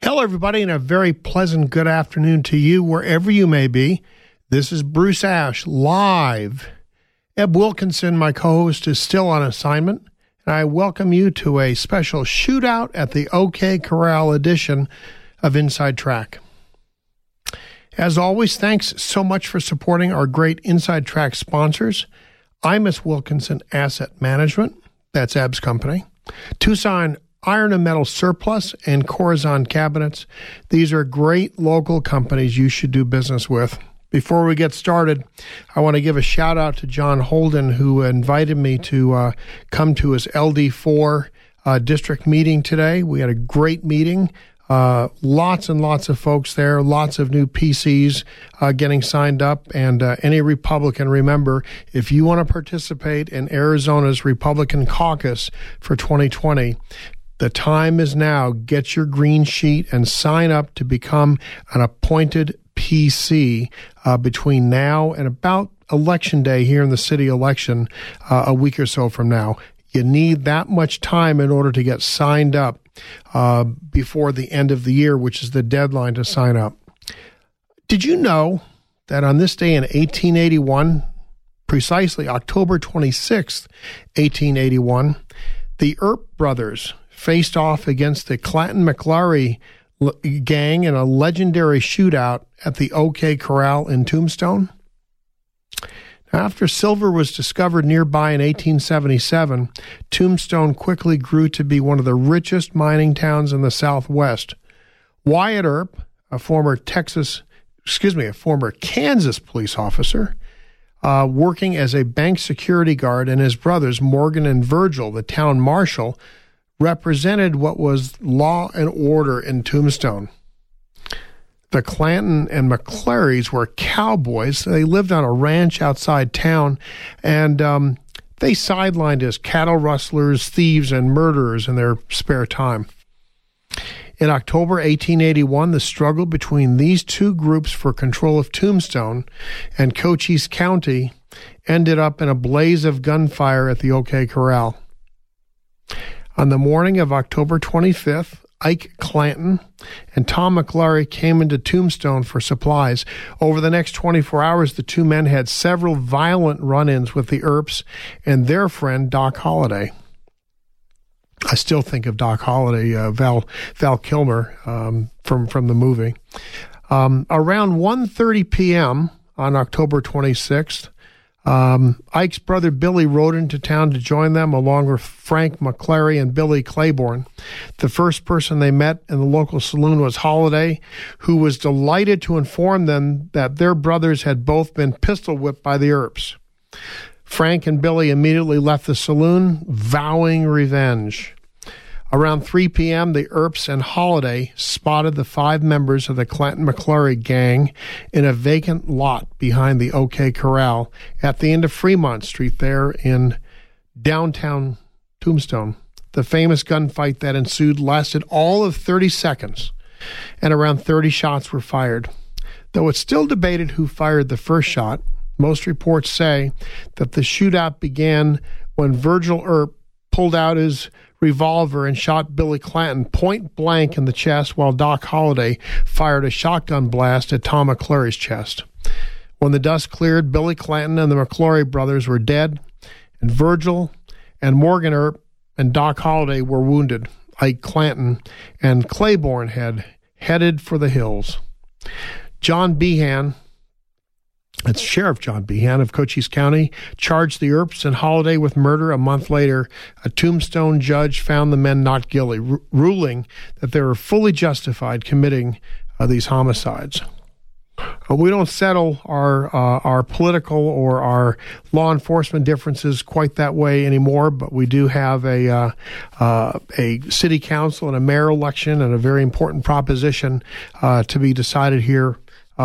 Hello, everybody, and a very pleasant good afternoon to you, wherever you may be. This is Bruce Ash, live. Eb Wilkinson, my co-host, is still on assignment, and I welcome you to a special shootout at the OK Corral edition of Inside Track. As always, thanks so much for supporting our great Inside Track sponsors. Imus Wilkinson Asset Management, that's Eb's company. Tucson Iron and Metal Surplus and Corazon Cabinets. These are great local companies you should do business with. Before we get started, I want to give a shout out to John Holden, who invited me to come to his LD4 district meeting today. We had a great meeting. Lots and lots of folks there, lots of new PCs getting signed up, and any Republican, remember, if you want to participate in Arizona's Republican caucus for 2020, the time is now. Get your green sheet and sign up to become an appointed PC between now and about Election Day here in the city election a week or so from now. You need that much time in order to get signed up before the end of the year, which is the deadline to sign up. Did you know that on this day in 1881, precisely October 26th, 1881, the Earp brothers faced off against the Clanton-McClary gang in a legendary shootout at the OK Corral in Tombstone? After silver was discovered nearby in 1877, Tombstone quickly grew to be one of the richest mining towns in the Southwest. Wyatt Earp, a former Kansas police officer, working as a bank security guard, and his brothers, Morgan and Virgil, the town marshal, represented what was law and order in Tombstone. The Clanton and McClarys were cowboys. They lived on a ranch outside town, and they sidelined as cattle rustlers, thieves, and murderers in their spare time. In October 1881, the struggle between these two groups for control of Tombstone and Cochise County ended up in a blaze of gunfire at the OK Corral. On the morning of October 25th, Ike Clanton and Tom McClary came into Tombstone for supplies. Over the next 24 hours, the two men had several violent run-ins with the Earps and their friend Doc Holliday. I still think of Doc Holliday, Val Kilmer from the movie. Around 1:30 p.m. on October 26th, Ike's brother Billy rode into town to join them, along with Frank McClary and Billy Claiborne. The first person they met in the local saloon was Holliday, who was delighted to inform them that their brothers had both been pistol whipped by the Earps. Frank and Billy immediately left the saloon, vowing revenge. Around 3 p.m., the Earps and Holliday spotted the 5 members of the Clanton-McClary gang in a vacant lot behind the OK Corral at the end of Fremont Street there in downtown Tombstone. The famous gunfight that ensued lasted all of 30 seconds, and around 30 shots were fired. Though it's still debated who fired the first shot, most reports say that the shootout began when Virgil Earp pulled out his revolver and shot Billy Clanton point blank in the chest, while Doc Holliday fired a shotgun blast at Tom McClary's chest. When the dust cleared, Billy Clanton and the McClary brothers were dead, and Virgil and Morgan Earp and Doc Holliday were wounded. Ike Clanton and Claiborne had headed for the hills. John Behan, that's Sheriff John Behan of Cochise County, charged the Earps and Holliday with murder. A month later, a Tombstone judge found the men not guilty, ruling that they were fully justified committing these homicides. We don't settle our political or our law enforcement differences quite that way anymore, but we do have a city council and a mayor election and a very important proposition to be decided here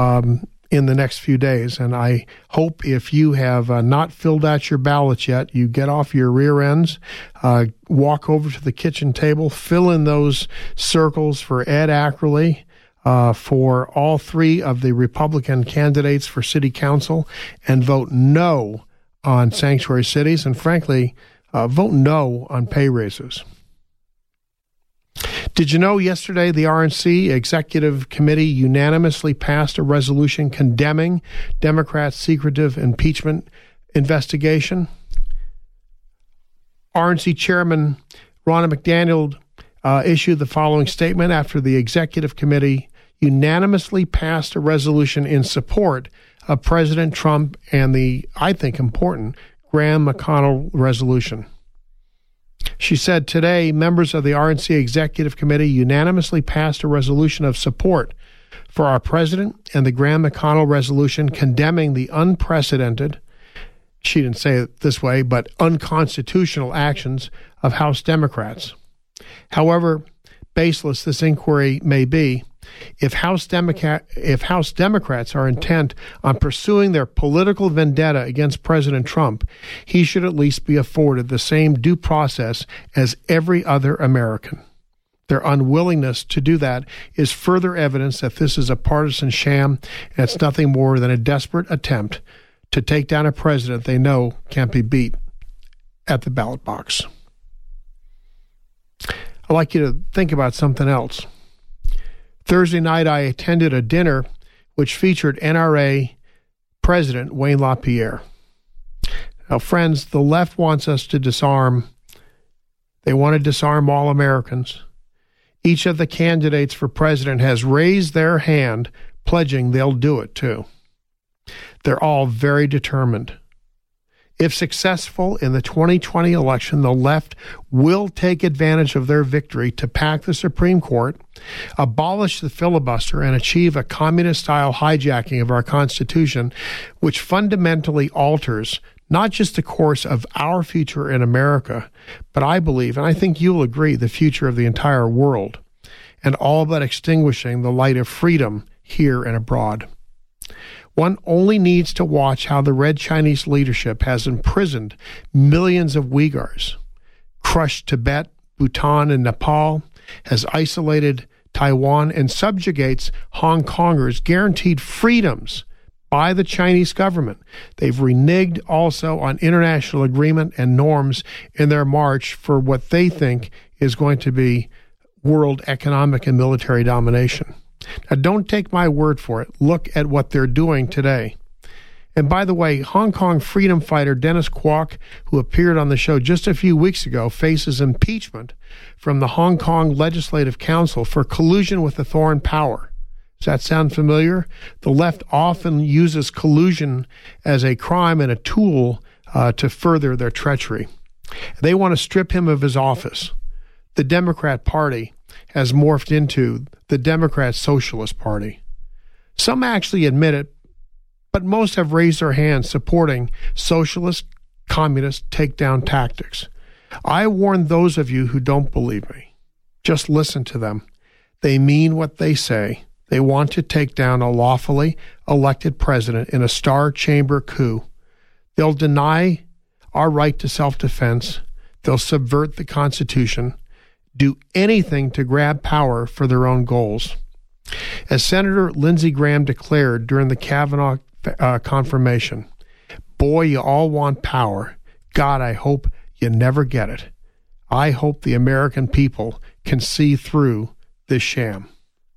in the next few days. And I hope if you have not filled out your ballots yet, you get off your rear ends, walk over to the kitchen table, fill in those circles for Ed Ackerley, for all 3 of the Republican candidates for city council, and vote no on sanctuary cities, and frankly, vote no on pay raises. Did you know yesterday the RNC Executive Committee unanimously passed a resolution condemning Democrats' secretive impeachment investigation? RNC Chairman Ronna McDaniel issued the following statement after the Executive Committee unanimously passed a resolution in support of President Trump and the, I think, important Graham-McConnell resolution. She said, today, members of the RNC Executive Committee unanimously passed a resolution of support for our president and the Graham-McConnell resolution condemning the unprecedented, she didn't say it this way, but unconstitutional actions of House Democrats. However baseless this inquiry may be, if House Democrats are intent on pursuing their political vendetta against President Trump, he should at least be afforded the same due process as every other American. Their unwillingness to do that is further evidence that this is a partisan sham, and it's nothing more than a desperate attempt to take down a president they know can't be beat at the ballot box. I'd like you to think about something else. Thursday night, I attended a dinner which featured NRA President Wayne LaPierre. Now, friends, the left wants us to disarm. They want to disarm all Americans. Each of the candidates for president has raised their hand, pledging they'll do it too. They're all very determined. If successful in the 2020 election, the left will take advantage of their victory to pack the Supreme Court, abolish the filibuster, and achieve a communist-style hijacking of our Constitution, which fundamentally alters not just the course of our future in America, but I believe, and I think you'll agree, the future of the entire world, and all but extinguishing the light of freedom here and abroad. One only needs to watch how the Red Chinese leadership has imprisoned millions of Uyghurs, crushed Tibet, Bhutan, and Nepal, has isolated Taiwan, and subjugates Hong Kongers' guaranteed freedoms by the Chinese government. They've reneged also on international agreement and norms in their march for what they think is going to be world economic and military domination. Now, don't take my word for it. Look at what they're doing today. And by the way, Hong Kong freedom fighter Dennis Kwok, who appeared on the show just a few weeks ago, faces impeachment from the Hong Kong Legislative Council for collusion with a foreign power. Does that sound familiar? The left often uses collusion as a crime and a tool to further their treachery. They want to strip him of his office. The Democrat Party has morphed into the Democrat Socialist Party. Some actually admit it, but most have raised their hands supporting socialist, communist takedown tactics. I warn those of you who don't believe me. Just listen to them. They mean what they say. They want to take down a lawfully elected president in a star chamber coup. They'll deny our right to self-defense. They'll subvert the Constitution, do anything to grab power for their own goals. As Senator Lindsey Graham declared during the Kavanaugh confirmation, boy, you all want power. God, I hope you never get it. I hope the American people can see through this sham.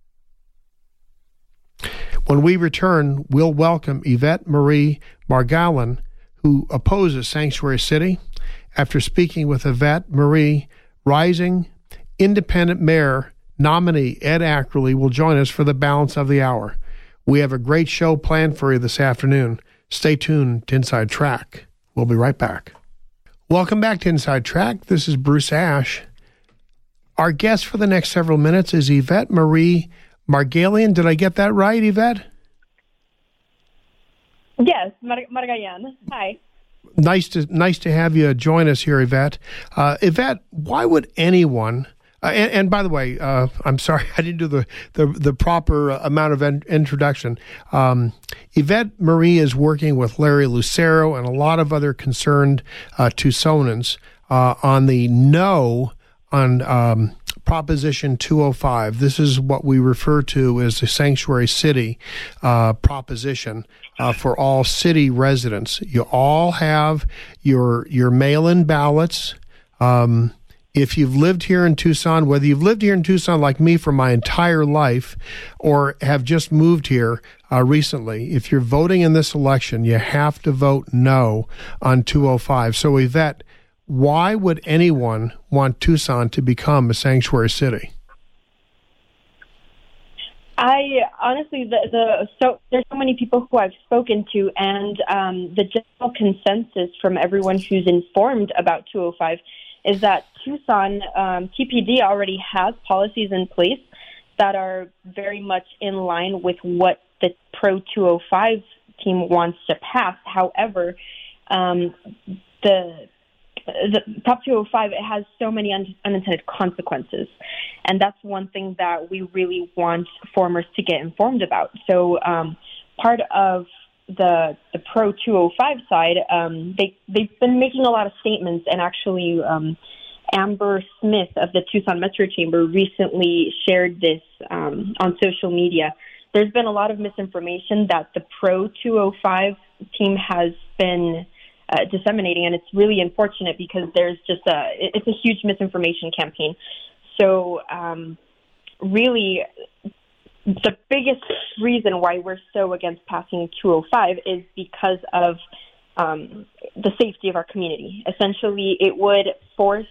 When we return, we'll welcome Yvette Marie Margolin, who opposes Sanctuary City. After speaking with Yvette Marie, rising independent mayor nominee Ed Ackerley will join us for the balance of the hour. We have a great show planned for you this afternoon. Stay tuned to Inside Track. We'll be right back. Welcome back to Inside Track. This is Bruce Ash. Our guest for the next several minutes is Yvette Marie Margolin. Did I get that right, Yvette? Yes, Margolin. Hi. Nice to have you join us here, Yvette. Yvette, why would anyone? And by the way, I'm sorry I didn't do the proper amount of introduction. Yvette Marie is working with Larry Lucero and a lot of other concerned Tucsonans on the no on Proposition 205. This is what we refer to as the Sanctuary City proposition for all city residents. You all have your mail-in ballots. if you've lived here in Tucson, whether you've lived here in Tucson like me for my entire life or have just moved here recently, if you're voting in this election, you have to vote no on 205. So, Yvette, why would anyone want Tucson to become a sanctuary city? I honestly, there's so many people who I've spoken to, and the general consensus from everyone who's informed about 205 is that Tucson TPD already has policies in place that are very much in line with what the Pro 205 team wants to pass. However, the Prop 205, it has so many unintended consequences. And that's one thing that we really want formers to get informed about. So part of the Pro 205 side, they've been making a lot of statements, and actually Amber Smith of the Tucson Metro Chamber recently shared this on social media. There's been a lot of misinformation that the Pro 205 team has been disseminating, and it's really unfortunate because there's just it's a huge misinformation campaign. So really, the biggest reason why we're so against passing 205 is because of the safety of our community. Essentially, it would force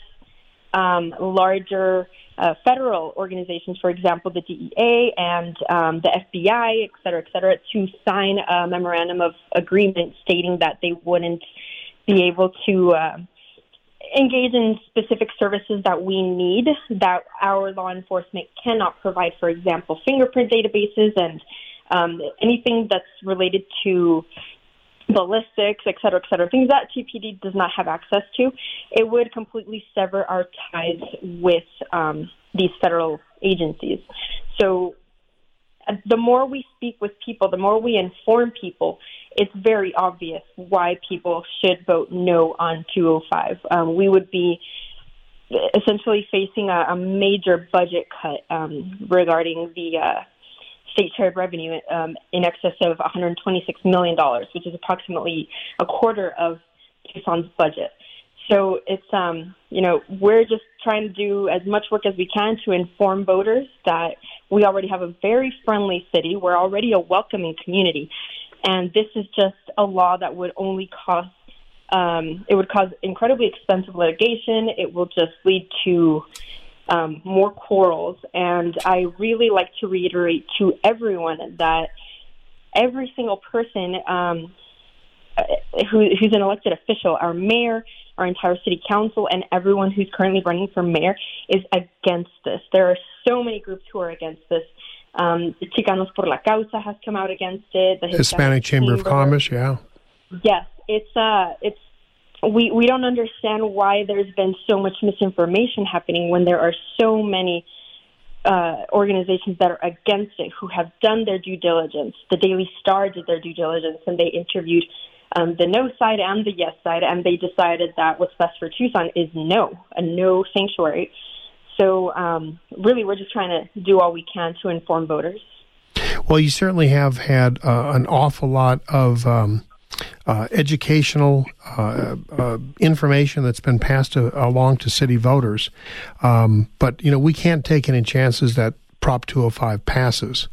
larger federal organizations, for example, the DEA and the FBI, et cetera, to sign a memorandum of agreement stating that they wouldn't be able to engage in specific services that we need, that our law enforcement cannot provide, for example, fingerprint databases and anything that's related to ballistics, et cetera, things that TPD does not have access to. It would completely sever our ties with these federal agencies. So the more we speak with people, the more we inform people, it's very obvious why people should vote no on 205. We would be essentially facing a major budget cut regarding the state shared revenue in excess of $126 million, which is approximately a quarter of Tucson's budget. So it's, we're just trying to do as much work as we can to inform voters that we already have a very friendly city. We're already a welcoming community. And this is just a law that would only cost, it would cause incredibly expensive litigation. It will just lead to more quarrels. And I really like to reiterate to everyone that every single person who's an elected official, our mayor, our entire city council, and everyone who's currently running for mayor is against this. There are so many groups who are against this. Chicanos por la Causa has come out against it. The Hispanic Chamber of Commerce, yeah. Yes, we don't understand why there's been so much misinformation happening when there are so many organizations that are against it who have done their due diligence. The Daily Star did their due diligence, and they interviewed the no side and the yes side, and they decided that what's best for Tucson is a no sanctuary. So really, we're just trying to do all we can to inform voters. Well, you certainly have had an awful lot of educational information that's been passed along to city voters. But, we can't take any chances that Prop 205 passes.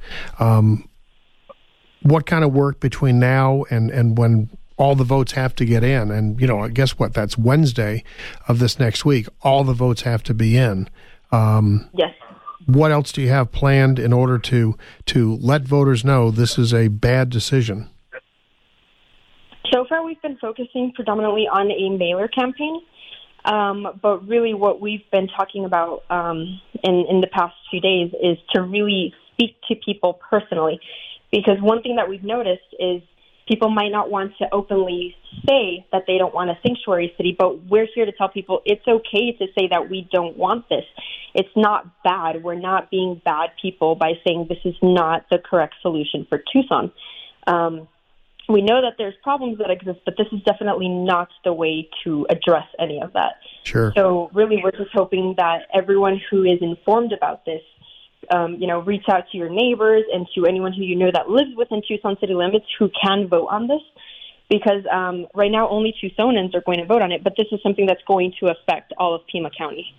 What kind of work between now and when all the votes have to get in? And, guess what? That's Wednesday of this next week. All the votes have to be in. Yes. What else do you have planned in order to let voters know this is a bad decision? So far, we've been focusing predominantly on a mailer campaign, but really what we've been talking about in the past few days is to really speak to people personally, because one thing that we've noticed is people might not want to openly say that they don't want a sanctuary city, but we're here to tell people it's okay to say that we don't want this. It's not bad. We're not being bad people by saying this is not the correct solution for Tucson. We know that there's problems that exist, but this is definitely not the way to address any of that. Sure. So really, we're just hoping that everyone who is informed about this, reach out to your neighbors and to anyone who you know that lives within Tucson city limits who can vote on this. Because right now, only Tucsonans are going to vote on it, but this is something that's going to affect all of Pima County.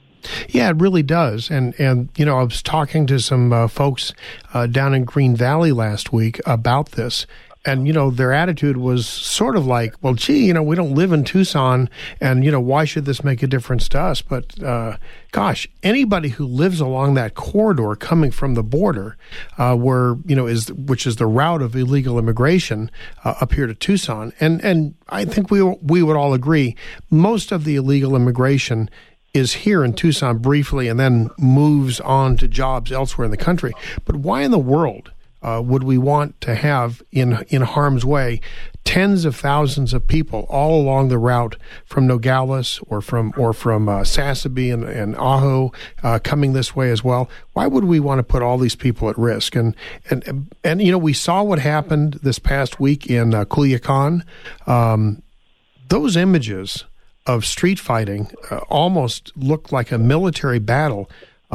Yeah, it really does. And I was talking to some folks down in Green Valley last week about this. And, their attitude was sort of like, well, gee, we don't live in Tucson, and, why should this make a difference to us? But, gosh, anybody who lives along that corridor coming from the border, which is the route of illegal immigration up here to Tucson, and I think we would all agree, most of the illegal immigration is here in Tucson briefly and then moves on to jobs elsewhere in the country. But why in the world would we want to have in harm's way tens of thousands of people all along the route from Nogales or from Sassabee and Ajo coming this way as well? Why would we want to put all these people at risk? And we saw what happened this past week in Culiacan. Those images of street fighting almost looked like a military battle.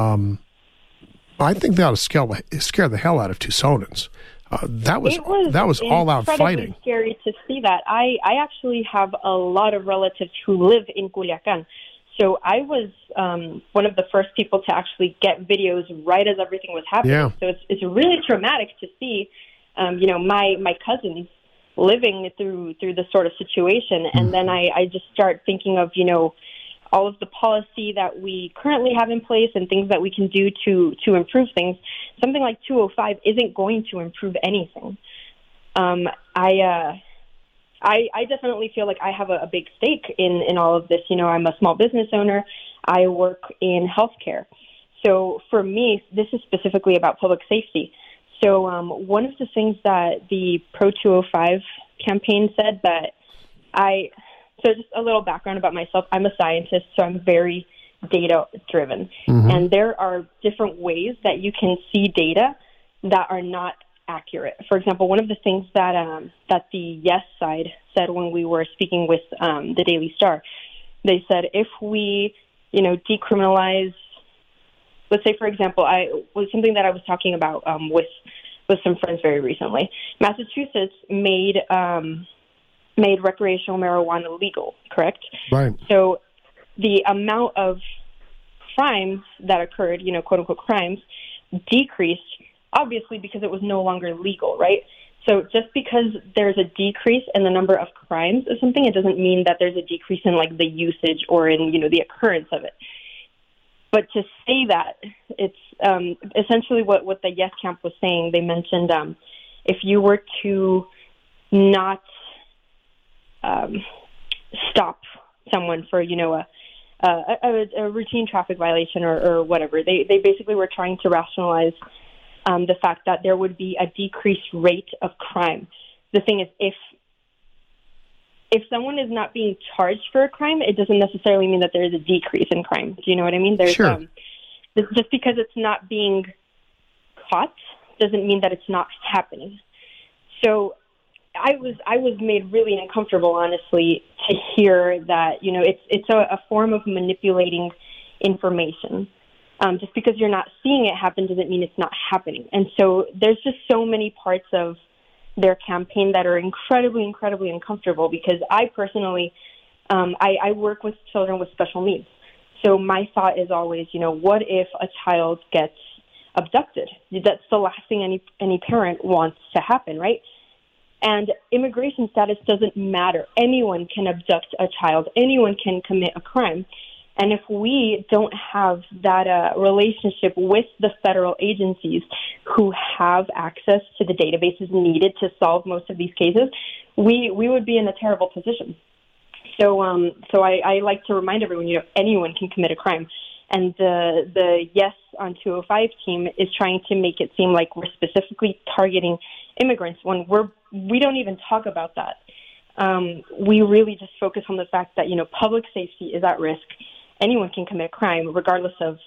I think that ought to scare the hell out of Tucsonans. That was all out fighting. It's scary to see that. I actually have a lot of relatives who live in Culiacan. So I was one of the first people to actually get videos right as everything was happening. Yeah. So it's really traumatic to see, my cousins living through this sort of situation. And then I just start thinking of, all of the policy that we currently have in place and things that we can do to improve things. Something like 205 isn't going to improve anything. I definitely feel like I have a big stake in all of this. I'm a small business owner. I work in healthcare. So for me, this is specifically about public safety. So one of the things that the Pro 205 campaign said so just a little background about myself. I'm a scientist, so I'm very data-driven. Mm-hmm. And there are different ways that you can see data that are not accurate. For example, one of the things that the Yes side said when we were speaking with the Daily Star, they said if we, decriminalize, let's say, for example, was something that I was talking about with some friends very recently. Massachusetts made recreational marijuana legal, correct? Right. So the amount of crimes that occurred, quote-unquote crimes, decreased, obviously because it was no longer legal, right? So just because there's a decrease in the number of crimes of something, it doesn't mean that there's a decrease in, the usage or in, the occurrence of it. But to say that, it's essentially what the Yes Camp was saying. They mentioned if you were to not stop someone for, a routine traffic violation or whatever. They basically were trying to rationalize the fact that there would be a decreased rate of crime. The thing is, if someone is not being charged for a crime, it doesn't necessarily mean that there is a decrease in crime. Do you know what I mean? Sure. Just because it's not being caught doesn't mean that it's not happening. So I was made really uncomfortable, honestly, to hear that, it's a form of manipulating information. Just because you're not seeing it happen doesn't mean it's not happening. And so there's just so many parts of their campaign that are incredibly, incredibly uncomfortable because I personally, I work with children with special needs. So my thought is always, what if a child gets abducted? That's the last thing any parent wants to happen, right? And immigration status doesn't matter. Anyone can abduct a child. Anyone can commit a crime. And if we don't have that relationship with the federal agencies who have access to the databases needed to solve most of these cases, we would be in a terrible position. So I like to remind everyone, anyone can commit a crime. And the Yes on 205 team is trying to make it seem like we're specifically targeting immigrants when we don't even talk about that. We really just focus on the fact that, public safety is at risk. Anyone can commit crime regardless of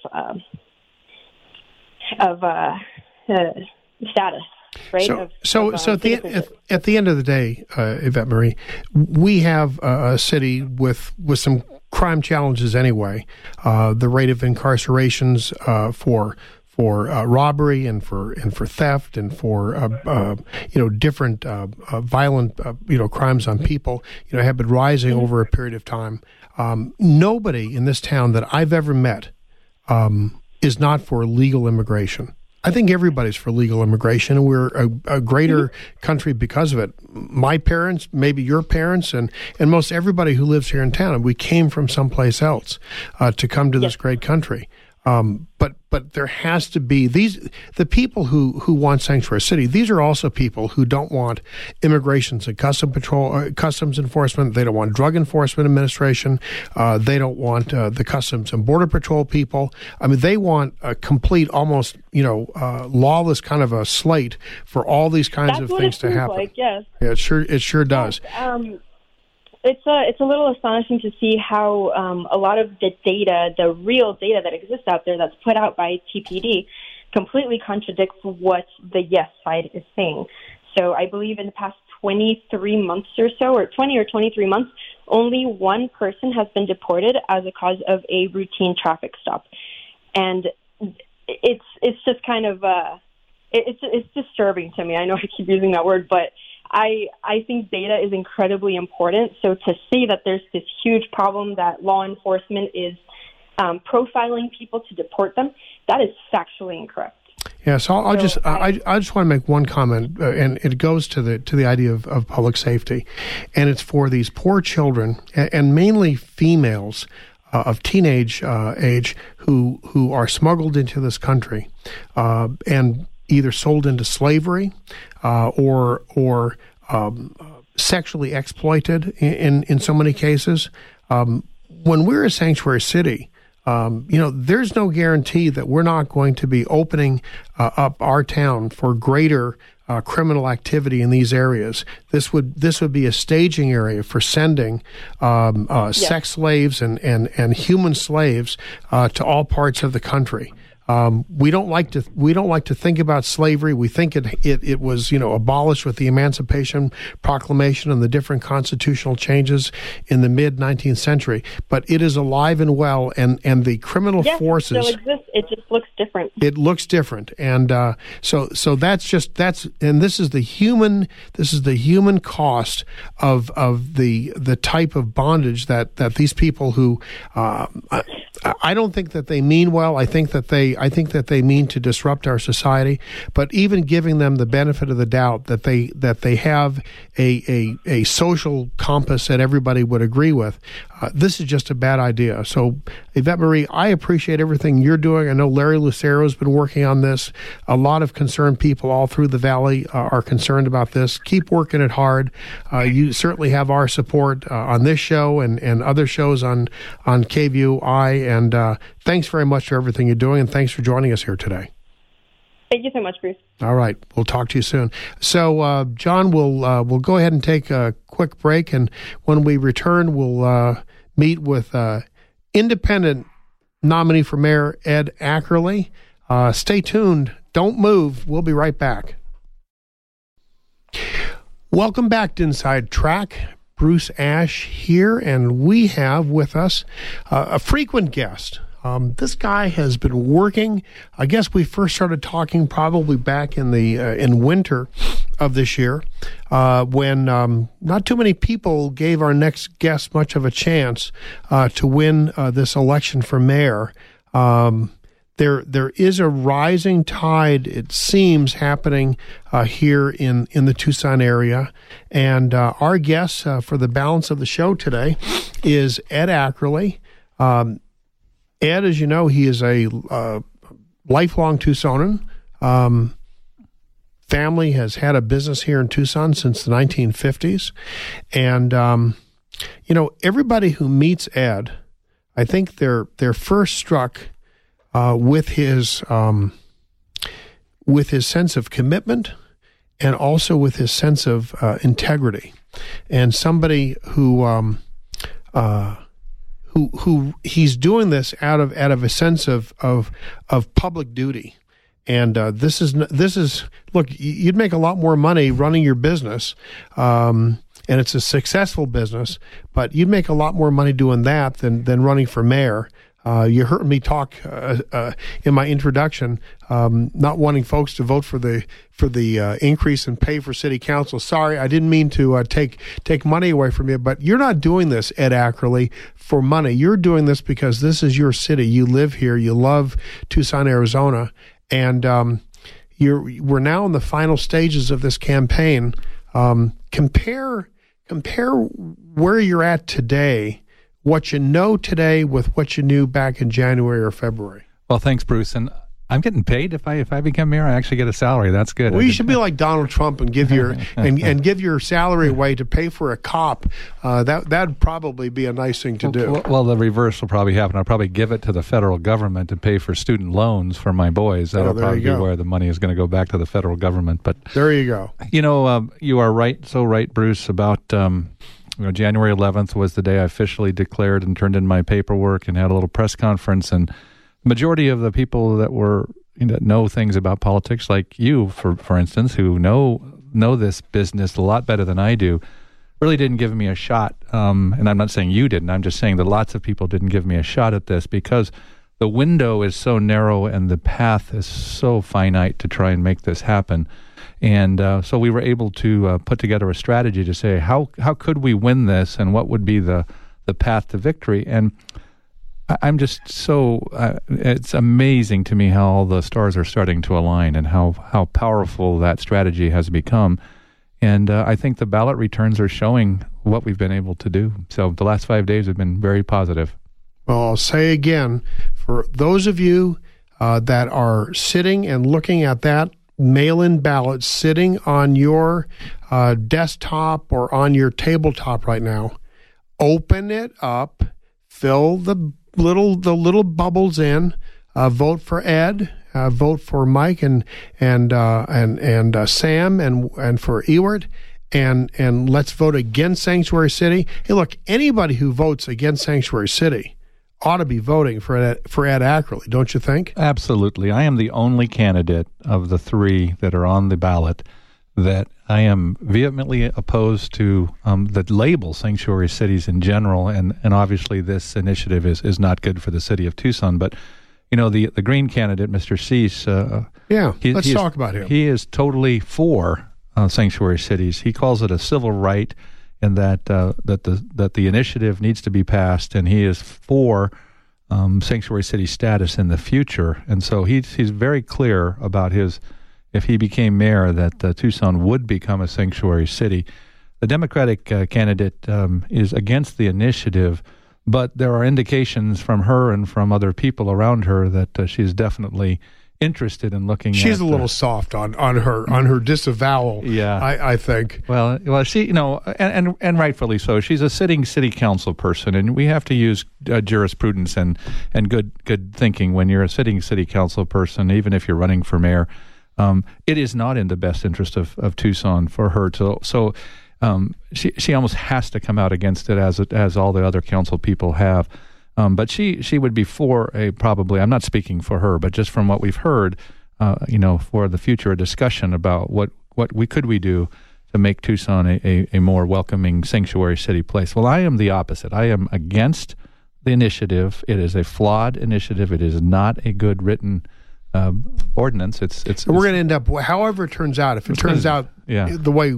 status, right? So at the end of the day, Yvette Marie, we have a city with some crime challenges anyway. The rate of incarcerations for robbery and for theft and for different violent crimes on people have been rising over a period of time. Nobody in this town that I've ever met is not for legal immigration. I think everybody's for legal immigration, and we're a greater country because of it. My parents, maybe your parents, and most everybody who lives here in town, and we came from someplace else to come to this great country. But there has to be the people who want Sanctuary City. These are also people who don't want immigrations and customs enforcement. They don't want Drug Enforcement Administration. They don't want the Customs and Border Patrol people. I mean, they want a complete, almost lawless kind of a slate for all these kinds of things to happen. Like, yes. Yeah, it sure does. It's a little astonishing to see how a lot of the data, the real data that exists out there that's put out by TPD, completely contradicts what the yes side is saying. So I believe in the past 23 months or so, or 20 or 23 months, only one person has been deported as a cause of a routine traffic stop. And it's just kind of, it's disturbing to me. I know I keep using that word, but I think data is incredibly important. So to see that there's this huge problem that law enforcement is profiling people to deport them, that is factually incorrect. Yeah, so I just want to make one comment, and it goes to the idea of public safety, and it's for these poor children, and mainly females of teenage age who are smuggled into this country and either sold into slavery or sexually exploited in so many cases. When we're a sanctuary city, there's no guarantee that we're not going to be opening up our town for greater criminal activity in these areas. This would be a staging area for sending sex slaves and human slaves to all parts of the country. We don't like to think about slavery. We think it was abolished with the Emancipation Proclamation and the different constitutional changes in the mid 19th century. But it is alive and well, and the criminal forces. It still exists. It just looks different. It looks different, and so this is the human cost of the type of bondage that these people who I don't think that they mean well. I think that they mean to disrupt our society. But even giving them the benefit of the doubt that they have a social compass that everybody would agree with, this is just a bad idea. So, Yvette Marie, I appreciate everything you're doing. I know Larry Lucero has been working on this. A lot of concerned people all through the valley are concerned about this. Keep working it hard. You certainly have our support on this show and other shows on KVUI. And thanks very much for everything you're doing, and thanks for joining us here today. Thank you so much, Bruce. All right. We'll talk to you soon. So, John, we'll go ahead and take a quick break, and when we return, we'll meet with independent nominee for mayor Ed Ackerley. Stay tuned. Don't move. We'll be right back. Welcome back to Inside Track. Bruce Ash here, and we have with us a frequent guest. This guy has been working. I guess we first started talking probably back in in winter of this year, when not too many people gave our next guest much of a chance to win this election for mayor. There is a rising tide, it seems, happening here in the Tucson area. And our guest for the balance of the show today is Ed Ackerley. Ed, as you know, he is a lifelong Tucsonan. Family has had a business here in Tucson since the 1950s. And, everybody who meets Ed, I think they're first struck with his sense of commitment and also with his sense of integrity, and somebody who he's doing this out of a sense of public duty. And this is look, you'd make a lot more money running your business, and it's a successful business, but you'd make a lot more money doing that than running for mayor. You heard me talk in my introduction, not wanting folks to vote for the increase in pay for city council. Sorry, I didn't mean to take money away from you, but you're not doing this, Ed Ackerley, for money. You're doing this because this is your city. You live here. You love Tucson, Arizona, and we're now in the final stages of this campaign. Compare where you're at today, what you know today with what you knew back in January or February. Well, thanks, Bruce. And I'm getting paid if I become mayor. I actually get a salary. That's good. Well, you should be like Donald Trump and give your and give your salary away to pay for a cop. That'd probably be a nice thing to do. Well, the reverse will probably happen. I'll probably give it to the federal government to pay for student loans for my boys. That'll probably be where the money is going to go back to the federal government. But there you go. You are right, so right, Bruce, about January 11th was the day I officially declared and turned in my paperwork and had a little press conference. And the majority of the people that know things about politics, like you, for instance, who know this business a lot better than I do, really didn't give me a shot. And I'm not saying you didn't. I'm just saying that lots of people didn't give me a shot at this because the window is so narrow and the path is so finite to try and make this happen. And so we were able to put together a strategy to say, how could we win this and what would be the path to victory? And I'm just so, it's amazing to me how all the stars are starting to align and how powerful that strategy has become. And I think the ballot returns are showing what we've been able to do. So the last 5 days have been very positive. Well, I'll say again, for those of you that are sitting and looking at that mail-in ballot sitting on your desktop or on your tabletop right now, open it up, fill the little bubbles in, vote for Ed, vote for Mike and Sam and for Ewart, and let's vote against Sanctuary City. Hey, look, anybody who votes against Sanctuary City ought to be voting for Ed Ackerley, don't you think? Absolutely. I am the only candidate of the three that are on the ballot that I am vehemently opposed to the label sanctuary cities in general, and obviously this initiative is not good for the city of Tucson. But, the Green candidate, Mr. Cease, let's talk about him. He is totally for sanctuary cities. He calls it a civil right, and that the initiative needs to be passed, and he is for sanctuary city status in the future. And so he's very clear about if he became mayor, that Tucson would become a sanctuary city. The Democratic candidate is against the initiative, but there are indications from her and from other people around her that she's definitely interested in looking. She's a little soft on her disavowal. Yeah, I think. Well, she, and rightfully so. She's a sitting city council person, and we have to use jurisprudence and good thinking when you're a sitting city council person, even if you're running for mayor. It is not in the best interest of Tucson for her to. So she almost has to come out against it, as all the other council people have. But she would be for probably. I'm not speaking for her, but just from what we've heard, for the future, a discussion about what we do to make Tucson a more welcoming sanctuary city place. Well, I am the opposite. I am against the initiative. It is a flawed initiative. It is not a good written ordinance. We're going to end up, however it turns out. If it turns out the way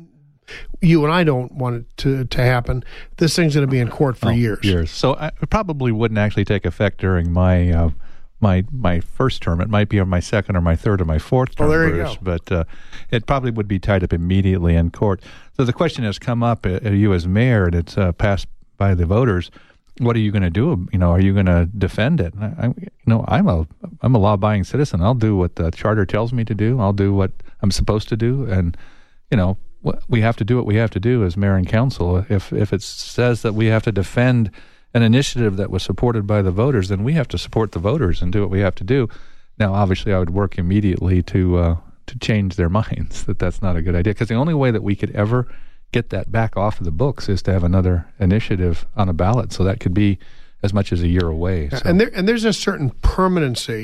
you and I don't want it to happen, this thing's going to be in court for years. So it probably wouldn't actually take effect during my my first term. It might be on my second or my third or my fourth term, Bruce, but it probably would be tied up immediately in court. So the question has come up, you as mayor, and it's passed by the voters. What are you going to do? Are you going to defend it? I'm a law-abiding citizen. I'll do what the charter tells me to do. I'll do what I'm supposed to do, and we have to do what we have to do as mayor and council. If it says that we have to defend an initiative that was supported by the voters, then we have to support the voters and do what we have to do. Now, obviously, I would work immediately to change their minds that that's not a good idea, because the only way that we could ever get that back off of the books is to have another initiative on a ballot. So that could be as much as a year away. So. And there's a certain permanency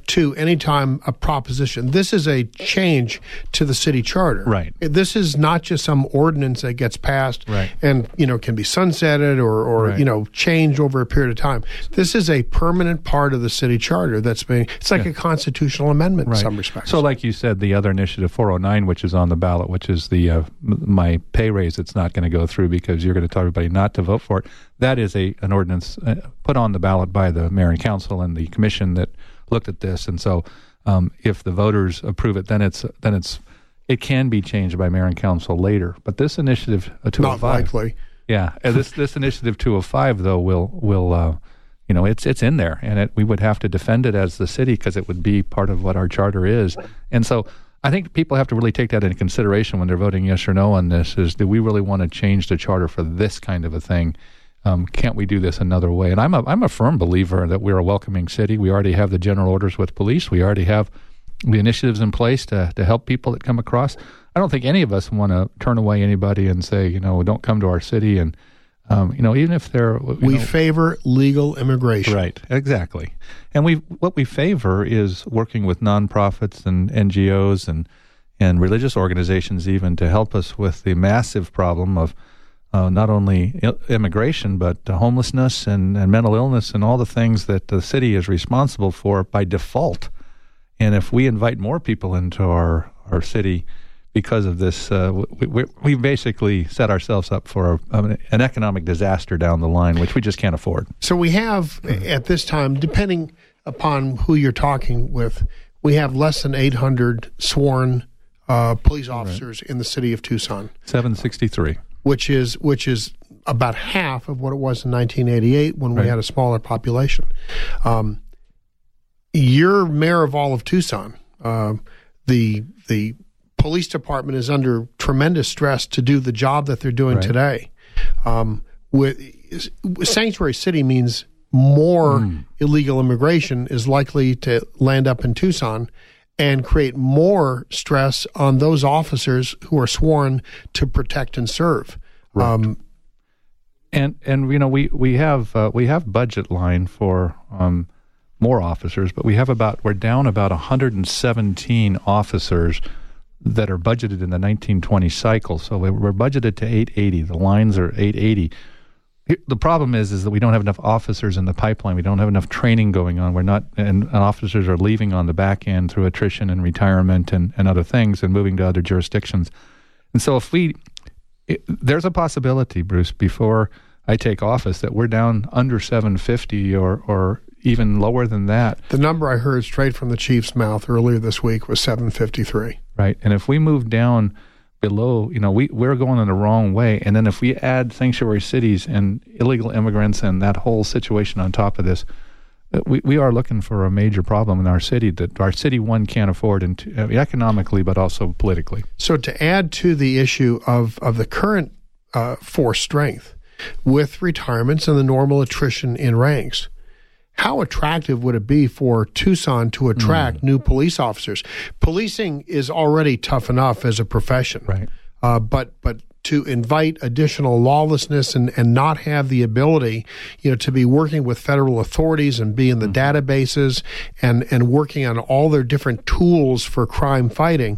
to anytime a proposition. This is a change to the city charter. Right. This is not just some ordinance that gets passed and, can be sunsetted or changed over a period of time. This is a permanent part of the city charter it's like a constitutional amendment in some respects. So like you said, the other initiative 409, which is on the ballot, which is the my pay raise, it's not going to go through because you're going to tell everybody not to vote for it. That is an ordinance put on the ballot by the mayor and council and the commission that looked at this, and so if the voters approve it, then it can be changed by mayor and council later. But this initiative 205, not likely. Yeah, this initiative 205 though will it's in there, and we would have to defend it as the city because it would be part of what our charter is, and so I think people have to really take that into consideration when they're voting yes or no on this. Is do we really want to change the charter for this kind of a thing? Can't we do this another way? And I'm a firm believer that we're a welcoming city. We already have the general orders with police. We already have the initiatives in place to help people that come across. I don't think any of us want to turn away anybody and say, don't come to our city. And, even if they're... We favor legal immigration. Right, exactly. And what we favor is working with nonprofits and NGOs and religious organizations even to help us with the massive problem of not only immigration, but homelessness and mental illness and all the things that the city is responsible for by default. And if we invite more people into our city because of this, we basically set ourselves up for an economic disaster down the line, which we just can't afford. So we have, at this time, depending upon who you're talking with, we have less than 800 sworn police officers in the city of Tucson. 763. Which is about half of what it was in 1988 when we had a smaller population. You're mayor of all of Tucson. The police department is under tremendous stress to do the job that they're doing today. Sanctuary City means more illegal immigration is likely to land up in Tucson and create more stress on those officers who are sworn to protect and serve. Right. And we have budget line for more officers, but we're down about 117 officers that are budgeted in the 1920 cycle. So we're budgeted to 880. The lines are 880. The problem is that we don't have enough officers in the pipeline. We don't have enough training going on. And officers are leaving on the back end through attrition and retirement and other things and moving to other jurisdictions. And so there's a possibility, Bruce, before I take office that we're down under 750 or even lower than that. The number I heard straight from the chief's mouth earlier this week was 753. Right. And if we move down below, we're going in the wrong way. And then if we add sanctuary cities and illegal immigrants and that whole situation on top of this, we are looking for a major problem in our city that our city, one, can't afford economically, but also politically. So to add to the issue of the current force strength with retirements and the normal attrition in ranks, how attractive would it be for Tucson to attract new police officers? Policing is already tough enough as a profession, right? But to invite additional lawlessness and not have the ability, to be working with federal authorities and be in the databases and working on all their different tools for crime fighting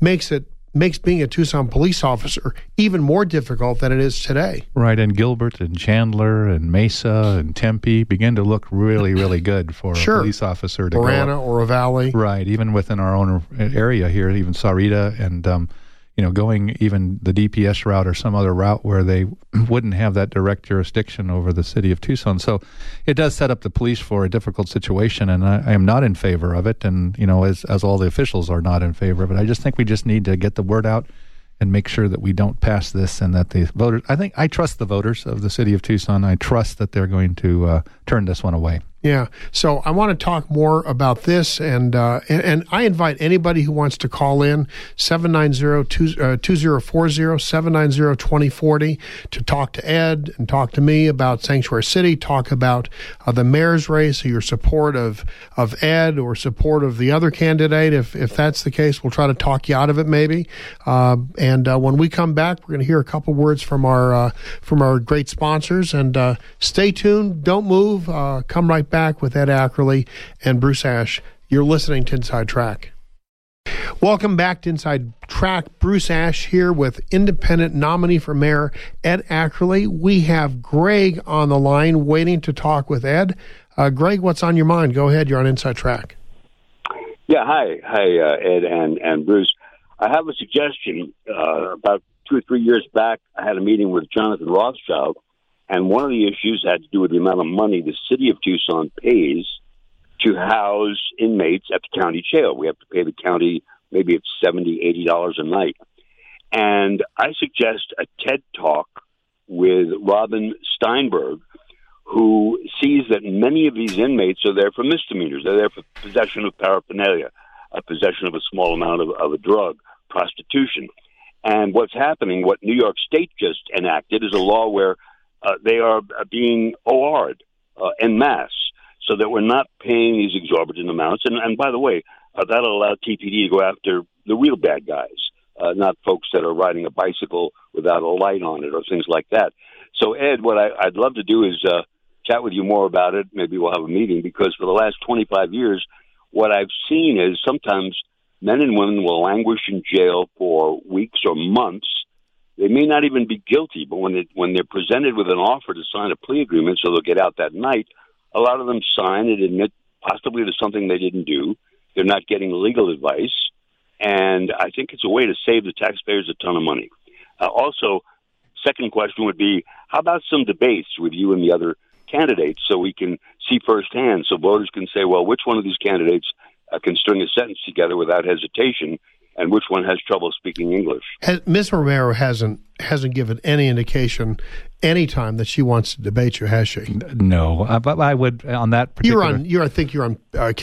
makes being a Tucson police officer even more difficult than it is today. Right, and Gilbert and Chandler and Mesa and Tempe begin to look really, really good for a police officer to Marana or Uvalde. Right, even within our own area here, even Sarita and, going even the DPS route or some other route where they wouldn't have that direct jurisdiction over the city of Tucson. So it does set up the police for a difficult situation, and I am not in favor of it, and, as all the officials are not in favor of it. I just think we just need to get the word out and make sure that we don't pass this and that the voters, I trust the voters of the city of Tucson. I trust that they're going to turn this one away. Yeah. So I want to talk more about this, and I invite anybody who wants to call in 790-2040, 790-2040 to talk to Ed and talk to me about Sanctuary City, talk about the mayor's race, or your support of Ed or support of the other candidate. If that's the case, we'll try to talk you out of it maybe. And when we come back, we're going to hear a couple words from our great sponsors. And stay tuned. Don't move. Come right back with Ed Ackerley and Bruce Ash. You're listening to Inside Track. Welcome back to Inside Track. Bruce Ash here with independent nominee for mayor, Ed Ackerley. We have Greg on the line waiting to talk with Ed. Greg, what's on your mind? Go ahead. You're on Inside Track. Yeah, hi, Ed and Bruce. I have a suggestion. About 2 or 3 years back, I had a meeting with Jonathan Rothschild, and one of the issues had to do with the amount of money the city of Tucson pays to house inmates at the county jail. We have to pay the county, maybe it's $70, $80 a night. And I suggest a TED Talk with Robin Steinberg, who sees that many of these inmates are there for misdemeanors. They're there for possession of paraphernalia, possession of a small amount of a drug, prostitution. And what's happening, what New York State just enacted, is a law where they are being OR'd en masse, so that we're not paying these exorbitant amounts. And by the way, that'll allow TPD to go after the real bad guys, not folks that are riding a bicycle without a light on it or things like that. So, Ed, what I'd love to do is chat with you more about it. Maybe we'll have a meeting, because for the last 25 years, what I've seen is sometimes men and women will languish in jail for weeks or months. They may not even be guilty, but when they're presented with an offer to sign a plea agreement so they'll get out that night, a lot of them sign and admit possibly to something they didn't do. They're not getting legal advice, and I think it's a way to save the taxpayers a ton of money. Also, second question would be, how about some debates with you and the other candidates so we can see firsthand, so voters can say, well, which one of these candidates can string a sentence together without hesitation, and which one has trouble speaking English? Ms. Romero hasn't given any indication any time that she wants to debate you, has she? No, but I would on that particular. I think you're on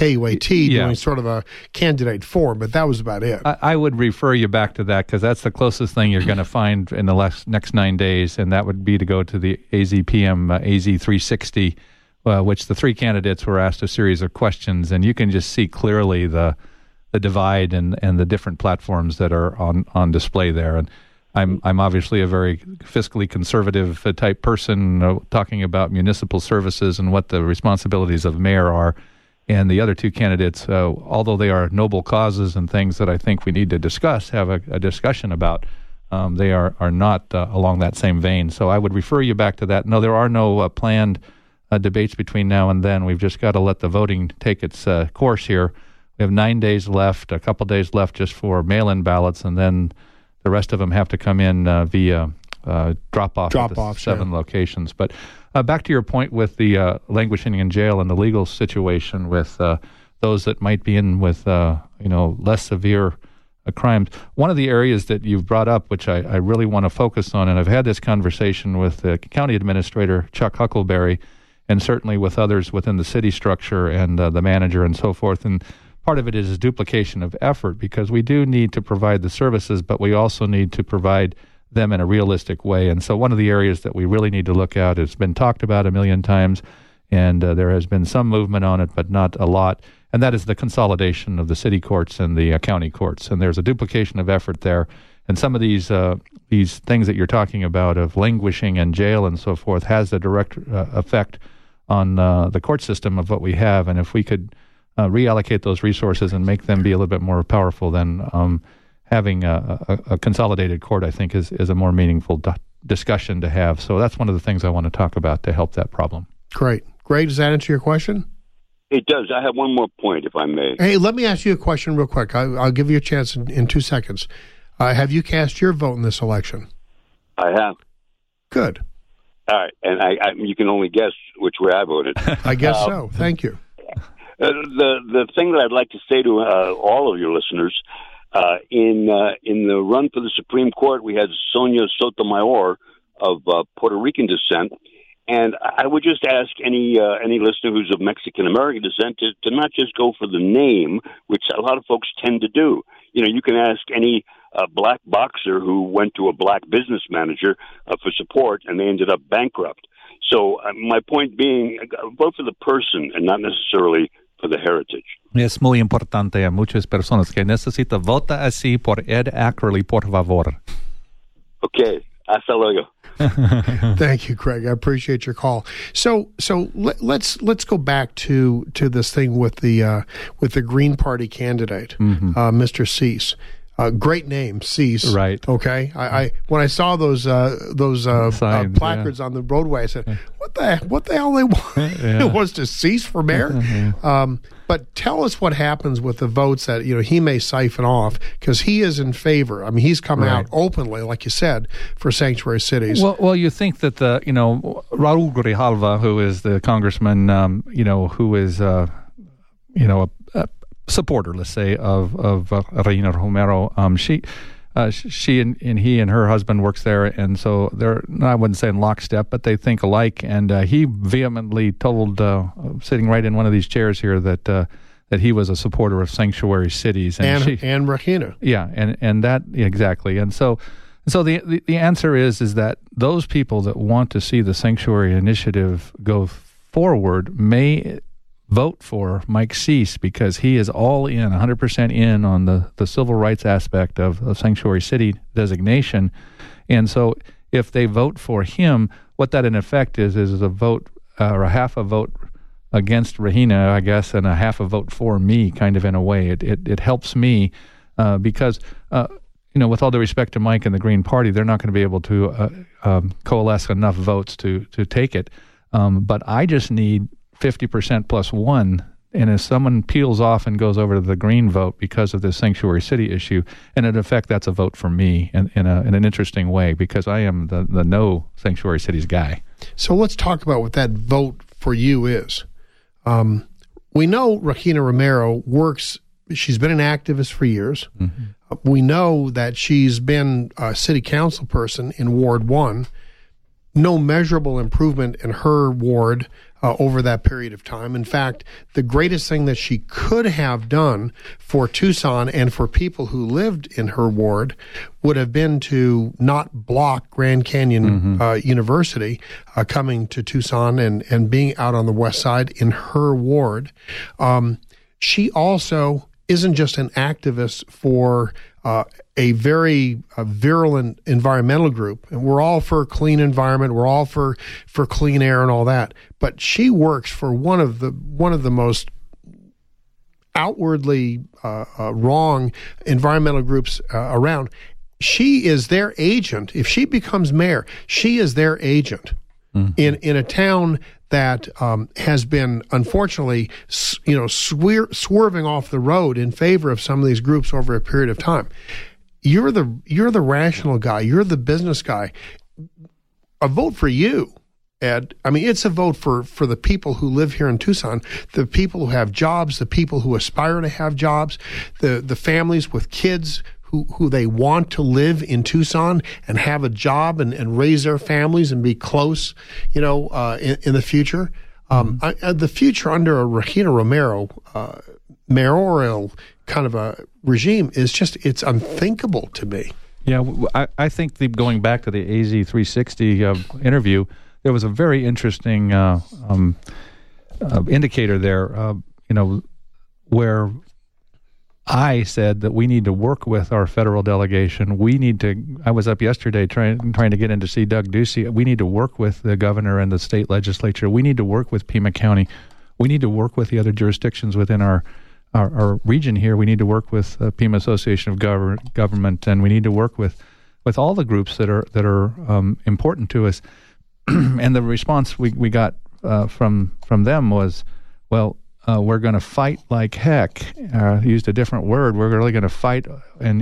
KUAT doing sort of a candidate forum, but that was about it. I would refer you back to that, because that's the closest thing you're going to find in the next 9 days, and that would be to go to the AZPM AZ 360, which the three candidates were asked a series of questions, and you can just see clearly the divide and the different platforms that are on display there. And I'm obviously a very fiscally conservative type person, talking about municipal services and what the responsibilities of the mayor are. And the other two candidates, although they are noble causes and things that I think we need to discuss, have a discussion about, they are not along that same vein. So I would refer you back to that. No, there are no planned debates between now and then. We've just got to let the voting take its course here. We have 9 days left, a couple days left just for mail-in ballots, and then the rest of them have to come in via drop-off at the 7 locations. But back to your point with the languishing in jail and the legal situation with those that might be in with less severe crimes. One of the areas that you've brought up, which I really want to focus on, and I've had this conversation with the county administrator, Chuck Huckleberry, and certainly with others within the city structure and the manager and so forth. And part of it is duplication of effort, because we do need to provide the services, but we also need to provide them in a realistic way. And so one of the areas that we really need to look at has been talked about a million times, and there has been some movement on it, but not a lot, and that is the consolidation of the city courts and the county courts. And there's a duplication of effort there. And some of these things that you're talking about of languishing in jail and so forth has a direct effect on the court system of what we have. And if we could reallocate those resources and make them be a little bit more powerful, then having a consolidated court, I think, is a more meaningful discussion to have. So that's one of the things I want to talk about to help that problem. Great. Greg, does that answer your question? It does. I have one more point, if I may. Hey, let me ask you a question real quick. I'll give you a chance in 2 seconds. Have you cast your vote in this election? I have. Good. All right. And you can only guess which way I voted. I guess so. Thank you. The thing that I'd like to say to all of your listeners, in the run for the Supreme Court, we had Sonia Sotomayor of Puerto Rican descent, and I would just ask any listener who's of Mexican American descent to not just go for the name, which a lot of folks tend to do. You can ask any black boxer who went to a black business manager for support, and they ended up bankrupt. So my point being, vote for the person and not necessarily for the heritage. Es muy importante a muchas personas que necesitan vota así por Ed Ackerley, por favor. Okay. Hasta luego. Thank you, Craig. I appreciate your call. So let's go back to this thing with the Green Party candidate, Mr. Cease. Great name, Cease. Right. Okay. I when I saw those signs, placards on the roadway, I said, "What the hell they want? It was to cease for mayor." But tell us what happens with the votes that he may siphon off, because he is in favor. I mean, he's come out openly, like you said, for sanctuary cities. Well, you think that Raul Grijalva, who is the congressman, who is a supporter, let's say, of Regina Romero. She and he and her husband works there, and so they're, I wouldn't say in lockstep, but they think alike. And he vehemently told, sitting right in one of these chairs here, that he was a supporter of sanctuary cities and Regina. Yeah, and that exactly. And so the answer is that those people that want to see the sanctuary initiative go forward may vote for Mike Cease, because he is all in, 100% in on the civil rights aspect of sanctuary city designation. And so if they vote for him, what that in effect is a vote or a half a vote against Regina, I guess, and a half a vote for me, kind of in a way. It helps me because, with all due respect to Mike and the Green Party, they're not going to be able to coalesce enough votes to take it. But I just need 50% plus one, and if someone peels off and goes over to the Green vote because of this sanctuary city issue, and in effect that's a vote for me in an interesting way, because I am the no sanctuary cities guy. So let's talk about what that vote for you is. We know Regina Romero works. She's been an activist for years. Mm-hmm. We know that she's been a city council person in Ward 1. No measurable improvement in her ward over that period of time. In fact, the greatest thing that she could have done for Tucson and for people who lived in her ward would have been to not block Grand Canyon University coming to Tucson and being out on the west side in her ward. She also isn't just an activist for a very virulent environmental group, and we're all for a clean environment, we're all for clean air and all that. But she works for one of the most outwardly wrong environmental groups around. She is their agent. If she becomes mayor, she is their agent in a town that has been, unfortunately, swerving off the road in favor of some of these groups over a period of time. You're the rational guy. You're the business guy. A vote for you, Ed. I mean, it's a vote for the people who live here in Tucson, the people who have jobs, the people who aspire to have jobs, the families with kids who they want to live in Tucson and have a job and raise their families and be close, in the future. The future under a Regina Romero mayoral kind of a regime is it's unthinkable to me. Yeah, I think going back to the AZ 360 interview, there was a very interesting indicator there, where I said that we need to work with our federal delegation. I was up yesterday trying to get in to see Doug Ducey. We need to work with the governor and the state legislature. We need to work with Pima County. We need to work with the other jurisdictions within our region here. We need to work with Pima Association of Government, and we need to work with all the groups that are important to us. And the response we got from them was, well, we're going to fight like heck. Used a different word. We're really going to fight, and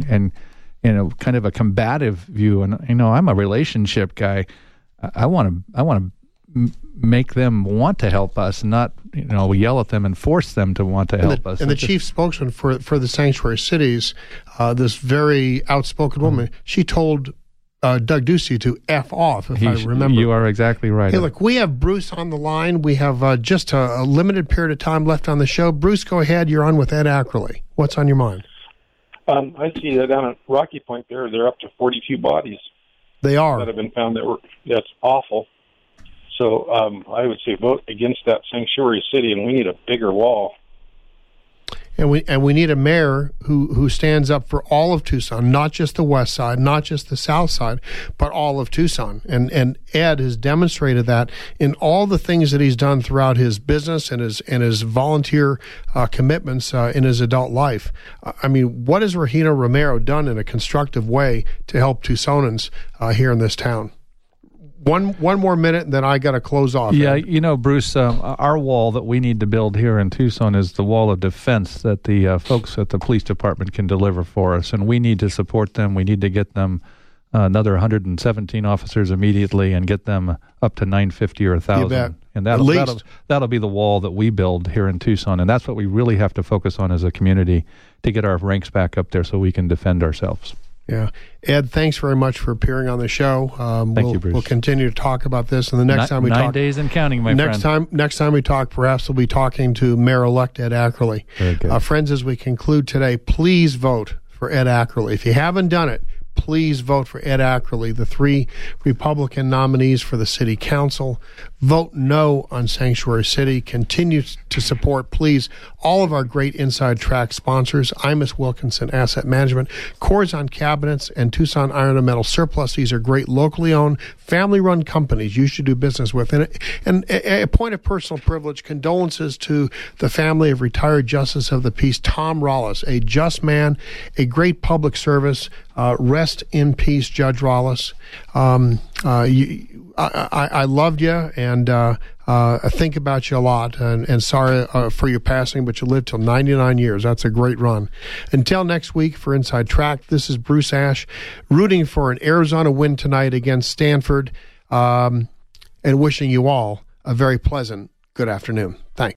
kind of a combative view. And I'm a relationship guy. I want to make them want to help us, not yell at them and force them to want to help us. And the chief spokesman for the sanctuary cities, this very outspoken woman, she told Doug Ducey to F off, if I remember. You are exactly right. Hey, look, we have Bruce on the line. We have just a limited period of time left on the show. Bruce, go ahead. You're on with Ed Ackerley. What's on your mind? I see that down at Rocky Point they're up to 42 bodies. They are. That have been found that's awful. So I would say vote against that sanctuary city, and we need a bigger wall. And we need a mayor who stands up for all of Tucson, not just the west side, not just the south side, but all of Tucson. And Ed has demonstrated that in all the things that he's done throughout his business and his volunteer commitments in his adult life. I mean, what has Regina Romero done in a constructive way to help Tucsonans here in this town? One more minute, and then I got to close off. Yeah, Bruce, our wall that we need to build here in Tucson is the wall of defense that the folks at the police department can deliver for us, and we need to support them. We need to get them another 117 officers immediately and get them up to 950 or 1,000. And that'll be the wall that we build here in Tucson, and that's what we really have to focus on as a community to get our ranks back up there so we can defend ourselves. Yeah. Ed, thanks very much for appearing on the show. Thank you, Bruce. We'll continue to talk about this. And the next time we talk... 9 days and counting, my friend. Next time we talk, perhaps we'll be talking to Mayor-elect Ed Ackerley. Very good. Friends, as we conclude today, please vote for Ed Ackerley. If you haven't done it, please vote for Ed Ackerley, the 3 Republican nominees for the city council. Vote no on Sanctuary City. Continue to support, please, all of our great Inside Track sponsors, Imus Wilkinson Asset Management, Corazon Cabinets, and Tucson Iron and Metal Surplus. These are great locally owned, family-run companies you should do business with. And a point of personal privilege, condolences to the family of retired Justice of the Peace Tom Rollis, a just man, a great public service. Rest in peace, Judge Rollis. I loved you, and I think about you a lot, and sorry for your passing, but you lived till 99 years. That's a great run. Until next week for Inside Track, this is Bruce Ash, rooting for an Arizona win tonight against Stanford, and wishing you all a very pleasant good afternoon. Thanks.